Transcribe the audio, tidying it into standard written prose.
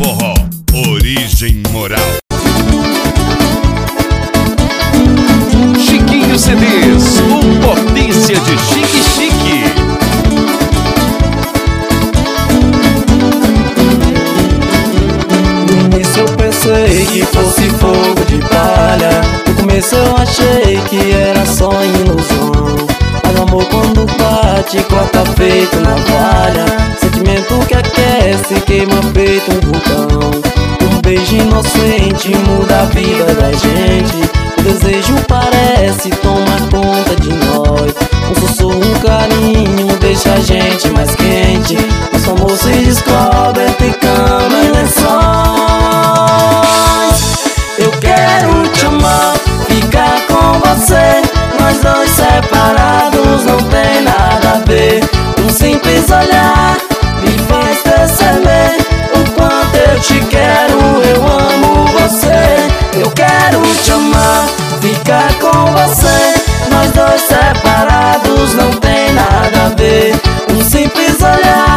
forró, origem moral. Chiquinho CDs, o potência de chique-chique. No início eu pensei que fosse fogo de palha. No começo eu achei que era só ilusão. Mas o amor quando bate, corta feito navalha. Sentimento que aquece, queima feito um vulcão. Um beijo inocente muda a vida da gente. O desejo parece tomar conta de nós. Um sussurro, um carinho deixa a gente mais quente. Nosso amor se descobre entre cama e lençóis. Eu quero te amar, ficar com você. Nós dois separados não tem nada a ver. Um simples olhar me faz perceber o quanto eu te quero, eu amo você. Eu quero te amar, ficar com você. Nós dois separados não tem nada a ver. Um simples olhar